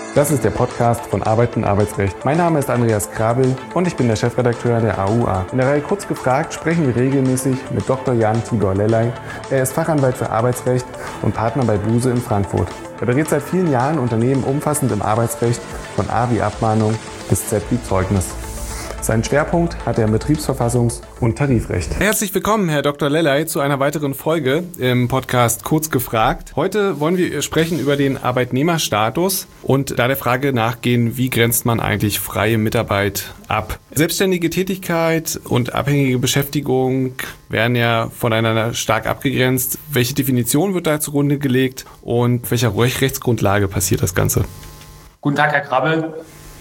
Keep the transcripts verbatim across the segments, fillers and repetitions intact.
Das ist der Podcast von Arbeit und Arbeitsrecht. Mein Name ist Andreas Krabel und ich bin der Chefredakteur der A U A. In der Reihe Kurz gefragt sprechen wir regelmäßig mit Doktor Jan Tibor Lellay. Er ist Fachanwalt für Arbeitsrecht und Partner bei Buse in Frankfurt. Er berät seit vielen Jahren Unternehmen umfassend im Arbeitsrecht, von A wie Abmahnung bis Z wie Zeugnis. Seinen Schwerpunkt hat er im Betriebsverfassungs- und Tarifrecht. Herzlich willkommen, Herr Doktor Lellay, zu einer weiteren Folge im Podcast Kurz gefragt. Heute wollen wir sprechen über den Arbeitnehmerstatus und da der Frage nachgehen, wie grenzt man eigentlich freie Mitarbeit ab? Selbstständige Tätigkeit und abhängige Beschäftigung werden ja voneinander stark abgegrenzt. Welche Definition wird da zugrunde gelegt und auf welcher Rechtsgrundlage passiert das Ganze? Guten Tag, Herr Krabel.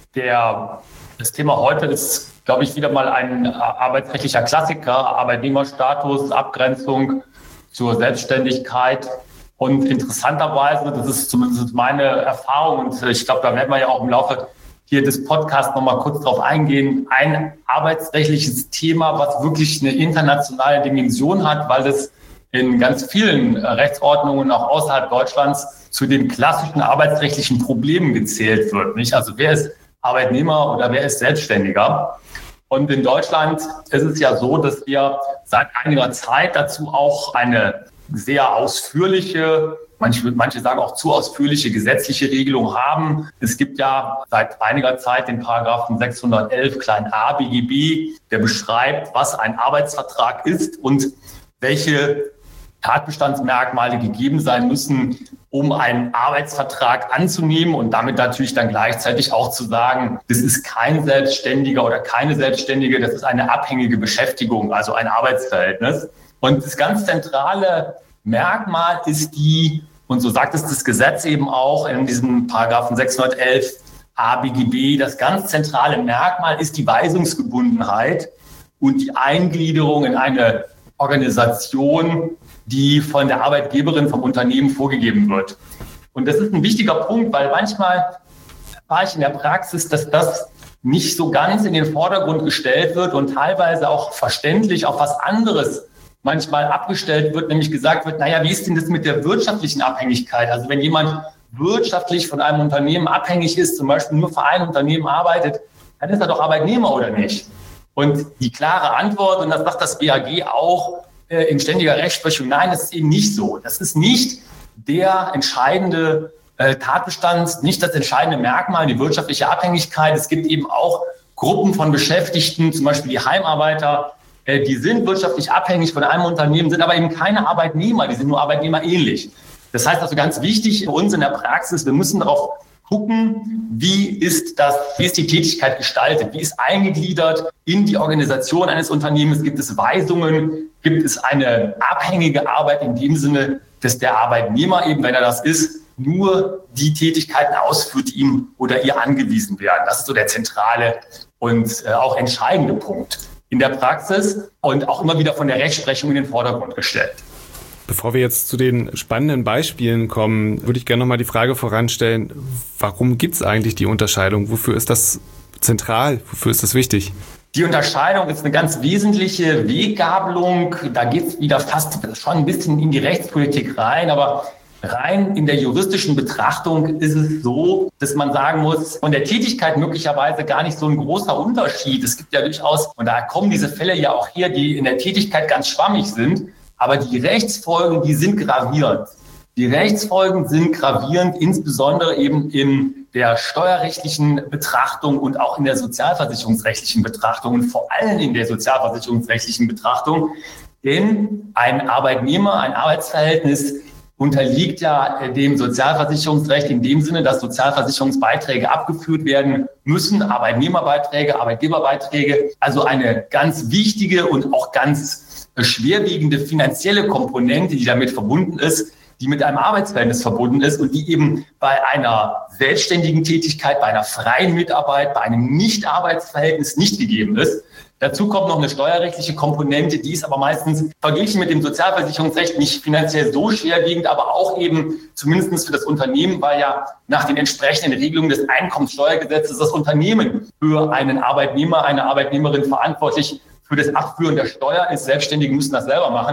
Der Das Thema heute ist, glaube ich, wieder mal ein arbeitsrechtlicher Klassiker, Arbeitnehmerstatus, Abgrenzung zur Selbstständigkeit. Und interessanterweise, das ist zumindest meine Erfahrung, und ich glaube, da werden wir ja auch im Laufe hier des Podcasts nochmal kurz drauf eingehen, ein arbeitsrechtliches Thema, was wirklich eine internationale Dimension hat, weil es in ganz vielen Rechtsordnungen, auch außerhalb Deutschlands, zu den klassischen arbeitsrechtlichen Problemen gezählt wird. Nicht? Also wer ist Arbeitnehmer oder wer ist Selbstständiger? Und in Deutschland ist es ja so, dass wir seit einiger Zeit dazu auch eine sehr ausführliche, manche, manche sagen auch zu ausführliche gesetzliche Regelung haben. Es gibt ja seit einiger Zeit den Paragraphen sechshundertelf klein a B G B, der beschreibt, was ein Arbeitsvertrag ist und welche Tatbestandsmerkmale gegeben sein müssen, um einen Arbeitsvertrag anzunehmen und damit natürlich dann gleichzeitig auch zu sagen, das ist kein Selbstständiger oder keine Selbstständige, das ist eine abhängige Beschäftigung, also ein Arbeitsverhältnis. Und das ganz zentrale Merkmal ist die, und so sagt es das Gesetz eben auch in diesem Paragraphen sechshundertelf a B G B, das ganz zentrale Merkmal ist die Weisungsgebundenheit und die Eingliederung in eine Organisation, die von der Arbeitgeberin, vom Unternehmen vorgegeben wird. Und das ist ein wichtiger Punkt, weil manchmal erfahre ich in der Praxis, dass das nicht so ganz in den Vordergrund gestellt wird und teilweise auch verständlich auf was anderes manchmal abgestellt wird, nämlich gesagt wird, naja, wie ist denn das mit der wirtschaftlichen Abhängigkeit? Also wenn jemand wirtschaftlich von einem Unternehmen abhängig ist, zum Beispiel nur für ein Unternehmen arbeitet, dann ist er doch Arbeitnehmer oder nicht? Und die klare Antwort, und das sagt das B A G auch, in ständiger Rechtsprechung, nein, das ist eben nicht so. Das ist nicht der entscheidende äh, Tatbestand, nicht das entscheidende Merkmal, die wirtschaftliche Abhängigkeit. Es gibt eben auch Gruppen von Beschäftigten, zum Beispiel die Heimarbeiter, äh, die sind wirtschaftlich abhängig von einem Unternehmen, sind aber eben keine Arbeitnehmer, die sind nur arbeitnehmerähnlich. Das heißt also ganz wichtig für uns in der Praxis, wir müssen darauf gucken, wie ist das, wie ist die Tätigkeit gestaltet, wie ist eingegliedert in die Organisation eines Unternehmens, gibt es Weisungen, gibt es eine abhängige Arbeit in dem Sinne, dass der Arbeitnehmer eben, wenn er das ist, nur die Tätigkeiten ausführt, die ihm oder ihr angewiesen werden. Das ist so der zentrale und äh, auch entscheidende Punkt in der Praxis und auch immer wieder von der Rechtsprechung in den Vordergrund gestellt. Bevor wir jetzt zu den spannenden Beispielen kommen, würde ich gerne nochmal die Frage voranstellen, warum gibt es eigentlich die Unterscheidung? Wofür ist das zentral? Wofür ist das wichtig? Die Unterscheidung ist eine ganz wesentliche Weggabelung. Da geht es wieder fast schon ein bisschen in die Rechtspolitik rein, aber rein in der juristischen Betrachtung ist es so, dass man sagen muss, von der Tätigkeit möglicherweise gar nicht so ein großer Unterschied. Es gibt ja durchaus, und da kommen diese Fälle ja auch her, die in der Tätigkeit ganz schwammig sind, aber die Rechtsfolgen, die sind gravierend. Die Rechtsfolgen sind gravierend, insbesondere eben in der steuerrechtlichen Betrachtung und auch in der sozialversicherungsrechtlichen Betrachtung und vor allem in der sozialversicherungsrechtlichen Betrachtung. Denn ein Arbeitnehmer, ein Arbeitsverhältnis unterliegt ja dem Sozialversicherungsrecht in dem Sinne, dass Sozialversicherungsbeiträge abgeführt werden müssen, Arbeitnehmerbeiträge, Arbeitgeberbeiträge. Also eine ganz wichtige und auch ganz schwerwiegende finanzielle Komponente, die damit verbunden ist, die mit einem Arbeitsverhältnis verbunden ist und die eben bei einer selbstständigen Tätigkeit, bei einer freien Mitarbeit, bei einem Nicht-Arbeitsverhältnis nicht gegeben ist. Dazu kommt noch eine steuerrechtliche Komponente, die ist aber meistens verglichen mit dem Sozialversicherungsrecht nicht finanziell so schwerwiegend, aber auch eben zumindest für das Unternehmen, weil ja nach den entsprechenden Regelungen des Einkommenssteuergesetzes das Unternehmen für einen Arbeitnehmer, eine Arbeitnehmerin verantwortlich für das Abführen der Steuer ist. Selbstständige müssen das selber machen.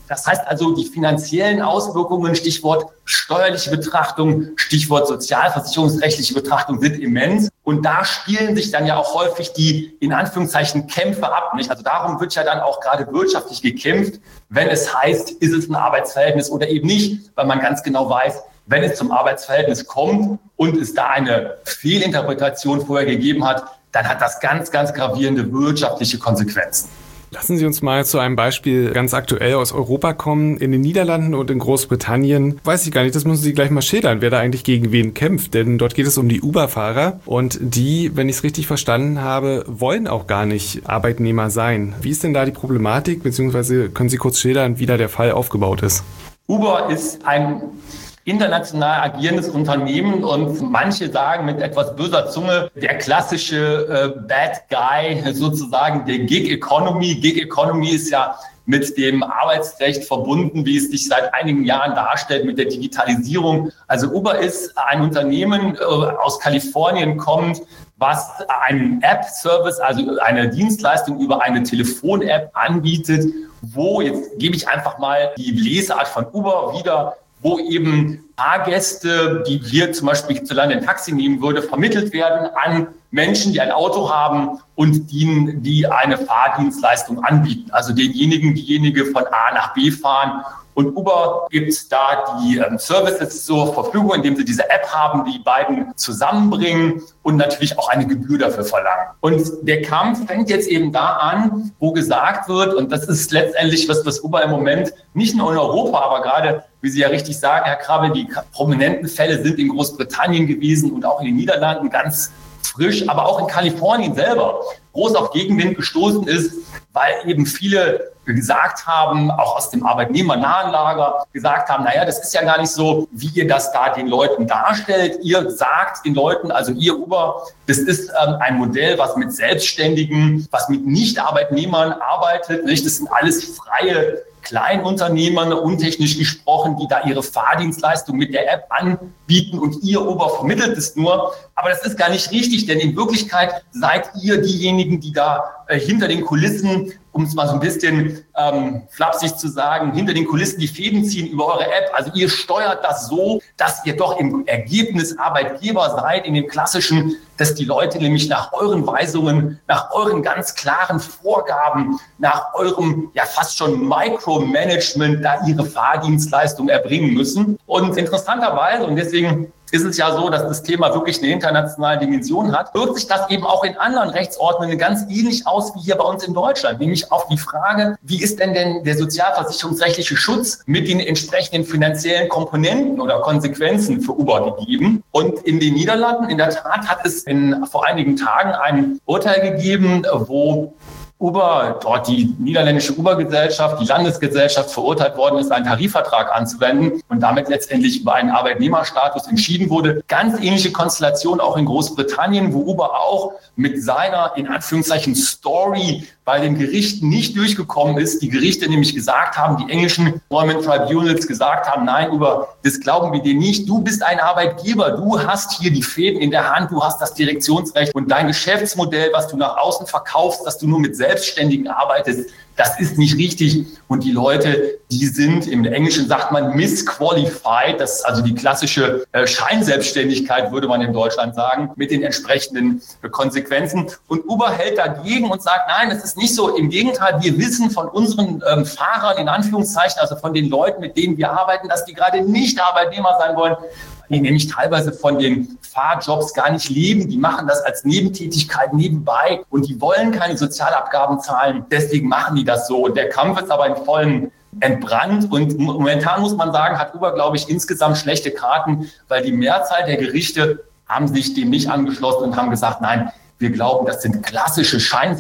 Das heißt also, die finanziellen Auswirkungen, Stichwort steuerliche Betrachtung, Stichwort sozialversicherungsrechtliche Betrachtung, sind immens. Und da spielen sich dann ja auch häufig die, in Anführungszeichen, Kämpfe ab, nicht? Also darum wird ja dann auch gerade wirtschaftlich gekämpft, wenn es heißt, ist es ein Arbeitsverhältnis oder eben nicht, weil man ganz genau weiß, wenn es zum Arbeitsverhältnis kommt und es da eine Fehlinterpretation vorher gegeben hat, dann hat das ganz, ganz gravierende wirtschaftliche Konsequenzen. Lassen Sie uns mal zu einem Beispiel ganz aktuell aus Europa kommen. In den Niederlanden und in Großbritannien, weiß ich gar nicht, das müssen Sie gleich mal schildern, wer da eigentlich gegen wen kämpft. Denn dort geht es um die Uber-Fahrer und die, wenn ich es richtig verstanden habe, wollen auch gar nicht Arbeitnehmer sein. Wie ist denn da die Problematik, beziehungsweise können Sie kurz schildern, wie da der Fall aufgebaut ist? Uber ist ein international agierendes Unternehmen und manche sagen mit etwas böser Zunge, der klassische äh, Bad Guy, sozusagen der Gig Economy. Gig Economy ist ja mit dem Arbeitsrecht verbunden, wie es sich seit einigen Jahren darstellt, mit der Digitalisierung. Also Uber ist ein Unternehmen äh, aus Kalifornien kommt, was einen App-Service, also eine Dienstleistung über eine Telefon-App anbietet, wo, jetzt gebe ich einfach mal die Lesart von Uber wieder, wo eben Fahrgäste, die hier zum Beispiel hierzulande ein Taxi nehmen würde, vermittelt werden an Menschen, die ein Auto haben und die, die eine Fahrdienstleistung anbieten. Also denjenigen, diejenige von A nach B fahren. Und Uber gibt da die ähm, Services zur Verfügung, indem sie diese App haben, die beiden zusammenbringen und natürlich auch eine Gebühr dafür verlangen. Und der Kampf fängt jetzt eben da an, wo gesagt wird, und das ist letztendlich was, was Uber im Moment nicht nur in Europa, aber gerade, wie Sie ja richtig sagen, Herr Krabbel, die prominenten Fälle sind in Großbritannien gewesen und auch in den Niederlanden ganz frisch, aber auch in Kalifornien selber groß auf Gegenwind gestoßen ist, weil eben viele gesagt haben, auch aus dem arbeitnehmernahen Lager, gesagt haben, naja, das ist ja gar nicht so, wie ihr das da den Leuten darstellt. Ihr sagt den Leuten, also ihr Uber, das ist ähm, ein Modell, was mit Selbstständigen, was mit Nicht-Arbeitnehmern arbeitet. Nicht? Das sind alles freie Kleinunternehmer, untechnisch gesprochen, die da ihre Fahrdienstleistung mit der App anbieten und ihr Uber vermittelt es nur. Aber das ist gar nicht richtig, denn in Wirklichkeit seid ihr diejenigen, die da äh, hinter den Kulissen, um es mal so ein bisschen ähm, flapsig zu sagen, hinter den Kulissen die Fäden ziehen über eure App. Also ihr steuert das so, dass ihr doch im Ergebnis Arbeitgeber seid, in dem klassischen, dass die Leute nämlich nach euren Weisungen, nach euren ganz klaren Vorgaben, nach eurem ja fast schon Micromanagement da ihre Fahrdienstleistung erbringen müssen. Und interessanterweise, und deswegen ist es ja so, dass das Thema wirklich eine internationale Dimension hat, wirkt sich das eben auch in anderen Rechtsordnungen ganz ähnlich aus wie hier bei uns in Deutschland. Nämlich auf die Frage, wie ist denn denn der sozialversicherungsrechtliche Schutz mit den entsprechenden finanziellen Komponenten oder Konsequenzen für Uber gegeben? Und in den Niederlanden, in der Tat, hat es in, vor einigen Tagen ein Urteil gegeben, wo Uber, dort die niederländische Uber-Gesellschaft, die Landesgesellschaft verurteilt worden ist, einen Tarifvertrag anzuwenden und damit letztendlich über einen Arbeitnehmerstatus entschieden wurde. Ganz ähnliche Konstellation auch in Großbritannien, wo Uber auch mit seiner, in Anführungszeichen, Story bei den Gerichten nicht durchgekommen ist. Die Gerichte nämlich gesagt haben, die englischen Employment Tribunals gesagt haben, nein, Uber, das glauben wir dir nicht. Du bist ein Arbeitgeber, du hast hier die Fäden in der Hand, du hast das Direktionsrecht und dein Geschäftsmodell, was du nach außen verkaufst, dass du nur mit Selbstständigen arbeitest, das ist nicht richtig. Und die Leute, die sind, im Englischen sagt man misqualified, das ist also die klassische äh, Scheinselbstständigkeit, würde man in Deutschland sagen, mit den entsprechenden äh, Konsequenzen. Und Uber hält dagegen und sagt, nein, das ist nicht so. Im Gegenteil, wir wissen von unseren ähm, Fahrern, in Anführungszeichen, also von den Leuten, mit denen wir arbeiten, dass die gerade nicht Arbeitnehmer sein wollen, die nämlich teilweise von den Fahrjobs gar nicht leben. Die machen das als Nebentätigkeit nebenbei und die wollen keine Sozialabgaben zahlen. Deswegen machen die das so. Und der Kampf ist aber in vollen entbrannt. Und momentan muss man sagen, hat Uber, glaube ich, insgesamt schlechte Karten, weil die Mehrzahl der Gerichte haben sich dem nicht angeschlossen und haben gesagt, nein, wir glauben, das sind klassische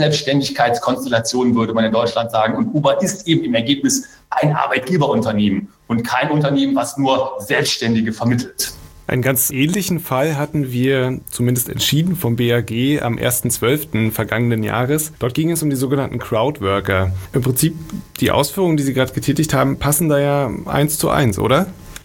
Scheinselbstständigkeitskonstellationen, würde man in Deutschland sagen. Und Uber ist eben im Ergebnis ein Arbeitgeberunternehmen und kein Unternehmen, was nur Selbstständige vermittelt. Einen ganz ähnlichen Fall hatten wir zumindest entschieden vom B A G am ersten zwölften vergangenen Jahres. Dort ging es um die sogenannten Crowdworker. Im Prinzip die Ausführungen, die Sie gerade getätigt haben, passen da ja eins zu eins, oder?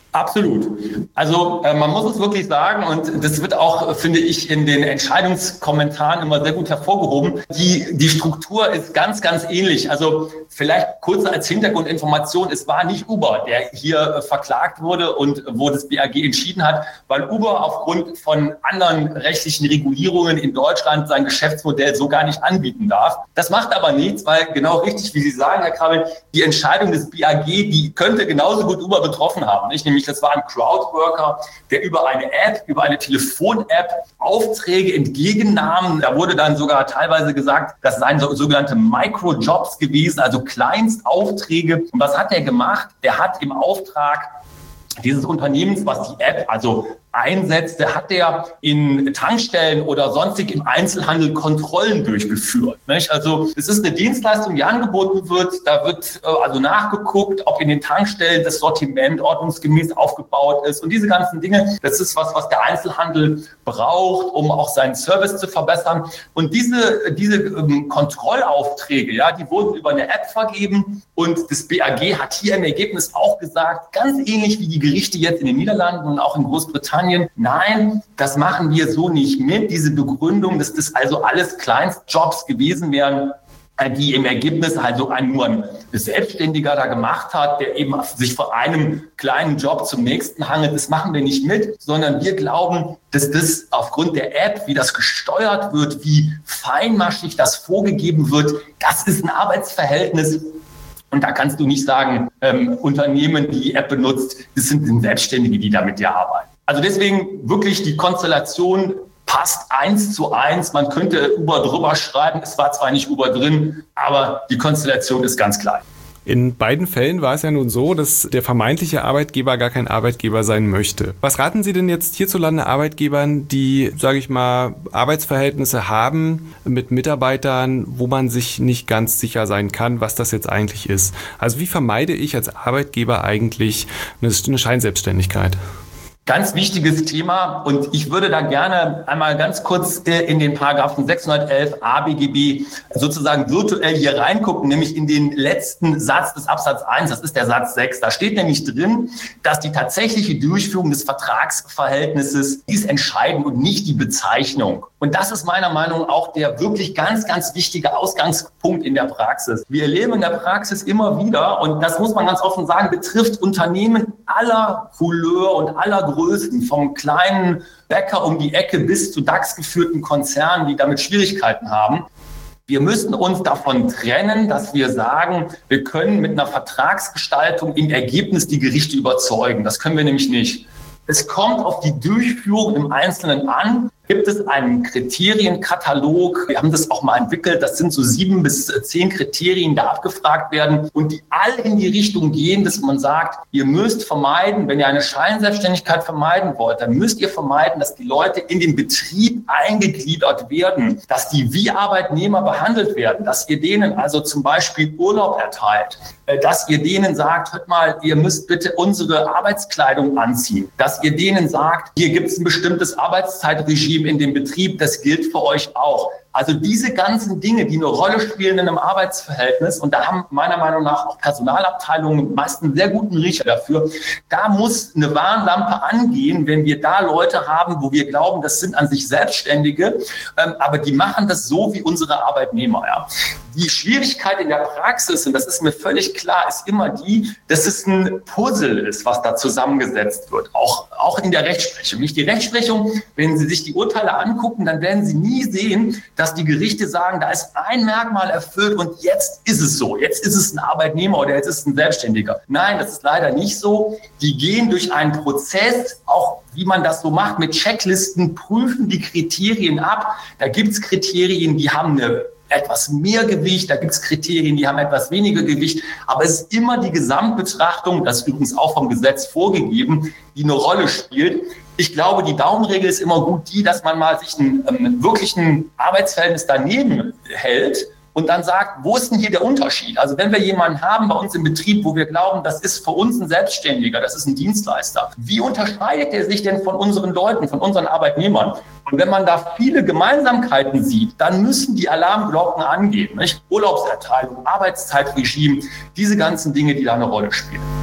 Absolut. Also äh, man muss es wirklich sagen, und das wird auch, finde ich, in den Entscheidungskommentaren immer sehr gut hervorgehoben. Die, die Struktur ist ganz, ganz ähnlich. Also vielleicht kurz als Hintergrundinformation, es war nicht Uber, der hier äh, verklagt wurde und wo das B A G entschieden hat, weil Uber aufgrund von anderen rechtlichen Regulierungen in Deutschland sein Geschäftsmodell so gar nicht anbieten darf. Das macht aber nichts, weil genau richtig, wie Sie sagen, Herr Krabbel, die Entscheidung des B A G, die könnte genauso gut Uber betroffen haben, nicht? Nämlich das war ein Crowdworker, der über eine App, über eine Telefon-App Aufträge entgegennahm. Da wurde dann sogar teilweise gesagt, das seien so, sogenannte Microjobs gewesen, also Kleinstaufträge. Und was hat er gemacht? Der hat im Auftrag dieses Unternehmens, was die App also einsetzte, hat er in Tankstellen oder sonstig im Einzelhandel Kontrollen durchgeführt. Nicht? Also es ist eine Dienstleistung, die angeboten wird. Da wird äh, also nachgeguckt, ob in den Tankstellen das Sortiment ordnungsgemäß aufgebaut ist. Und diese ganzen Dinge, das ist was, was der Einzelhandel braucht, um auch seinen Service zu verbessern. Und diese, diese ähm, Kontrollaufträge, ja, die wurden über eine App vergeben. Und das B A G hat hier im Ergebnis auch gesagt, ganz ähnlich wie die Gerichte jetzt in den Niederlanden und auch in Großbritannien, nein, das machen wir so nicht mit. Diese Begründung, dass das also alles Kleinstjobs gewesen wären, die im Ergebnis also ein, nur ein Selbstständiger da gemacht hat, der eben sich von einem kleinen Job zum nächsten hangelt. Das machen wir nicht mit, sondern wir glauben, dass das aufgrund der App, wie das gesteuert wird, wie feinmaschig das vorgegeben wird, das ist ein Arbeitsverhältnis. Und da kannst du nicht sagen, ähm, Unternehmen, die die App benutzt, das sind Selbstständige, die da mit dir arbeiten. Also deswegen wirklich die Konstellation passt eins zu eins. Man könnte Uber drüber schreiben. Es war zwar nicht Uber drin, aber die Konstellation ist ganz klar. In beiden Fällen war es ja nun so, dass der vermeintliche Arbeitgeber gar kein Arbeitgeber sein möchte. Was raten Sie denn jetzt hierzulande Arbeitgebern, die, sage ich mal, Arbeitsverhältnisse haben mit Mitarbeitern, wo man sich nicht ganz sicher sein kann, was das jetzt eigentlich ist? Also wie vermeide ich als Arbeitgeber eigentlich eine Scheinselbstständigkeit? Ganz wichtiges Thema, und ich würde da gerne einmal ganz kurz in den Paragraphen sechshundertelf A B G B sozusagen virtuell hier reingucken, nämlich in den letzten Satz des Absatz eins, das ist der Satz sechs. Da steht nämlich drin, dass die tatsächliche Durchführung des Vertragsverhältnisses ist entscheidend und nicht die Bezeichnung. Und das ist meiner Meinung nach auch der wirklich ganz, ganz wichtige Ausgangspunkt in der Praxis. Wir erleben in der Praxis immer wieder, und das muss man ganz offen sagen, betrifft Unternehmen aller Couleur und aller Größen, vom kleinen Bäcker um die Ecke bis zu DAX-geführten Konzernen, die damit Schwierigkeiten haben. Wir müssen uns davon trennen, dass wir sagen, wir können mit einer Vertragsgestaltung im Ergebnis die Gerichte überzeugen. Das können wir nämlich nicht. Es kommt auf die Durchführung im Einzelnen an. Gibt es einen Kriterienkatalog? Wir haben das auch mal entwickelt. Das sind so sieben bis zehn Kriterien, die abgefragt werden und die alle in die Richtung gehen, dass man sagt, ihr müsst vermeiden, wenn ihr eine Scheinselbstständigkeit vermeiden wollt, dann müsst ihr vermeiden, dass die Leute in den Betrieb eingegliedert werden, dass die wie Arbeitnehmer behandelt werden, dass ihr denen also zum Beispiel Urlaub erteilt, dass ihr denen sagt, hört mal, ihr müsst bitte unsere Arbeitskleidung anziehen, dass ihr denen sagt, hier gibt es ein bestimmtes Arbeitszeitregime in dem Betrieb, das gilt für euch auch. Also diese ganzen Dinge, die eine Rolle spielen in einem Arbeitsverhältnis, und da haben meiner Meinung nach auch Personalabteilungen meist einen sehr guten Riecher dafür, da muss eine Warnlampe angehen, wenn wir da Leute haben, wo wir glauben, das sind an sich Selbstständige, ähm, aber die machen das so wie unsere Arbeitnehmer. Ja. Die Schwierigkeit in der Praxis, und das ist mir völlig klar, ist immer die, dass es ein Puzzle ist, was da zusammengesetzt wird, auch, auch in der Rechtsprechung. Nicht die Rechtsprechung, wenn Sie sich die Urteile angucken, dann werden Sie nie sehen, dass die Gerichte sagen, da ist ein Merkmal erfüllt und jetzt ist es so. Jetzt ist es ein Arbeitnehmer oder jetzt ist es ein Selbstständiger. Nein, das ist leider nicht so. Die gehen durch einen Prozess, auch wie man das so macht, mit Checklisten, prüfen die Kriterien ab. Da gibt es Kriterien, die haben eine etwas mehr Gewicht, da gibt es Kriterien, die haben etwas weniger Gewicht, aber es ist immer die Gesamtbetrachtung, das ist übrigens auch vom Gesetz vorgegeben, die eine Rolle spielt. Ich glaube, die Daumenregel ist immer gut die, dass man mal sich ein ähm, wirklichen Arbeitsverhältnis daneben hält und dann sagt, wo ist denn hier der Unterschied? Also wenn wir jemanden haben bei uns im Betrieb, wo wir glauben, das ist für uns ein Selbstständiger, das ist ein Dienstleister, wie unterscheidet er sich denn von unseren Leuten, von unseren Arbeitnehmern? Und wenn man da viele Gemeinsamkeiten sieht, dann müssen die Alarmglocken angehen. Nicht? Urlaubserteilung, Arbeitszeitregime, diese ganzen Dinge, die da eine Rolle spielen.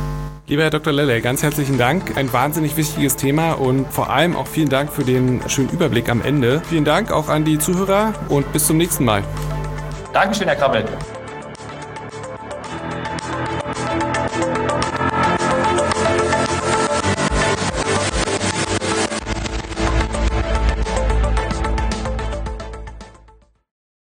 Lieber Herr Doktor Lellay, ganz herzlichen Dank. Ein wahnsinnig wichtiges Thema und vor allem auch vielen Dank für den schönen Überblick am Ende. Vielen Dank auch an die Zuhörer und bis zum nächsten Mal. Dankeschön, Herr Krabbel.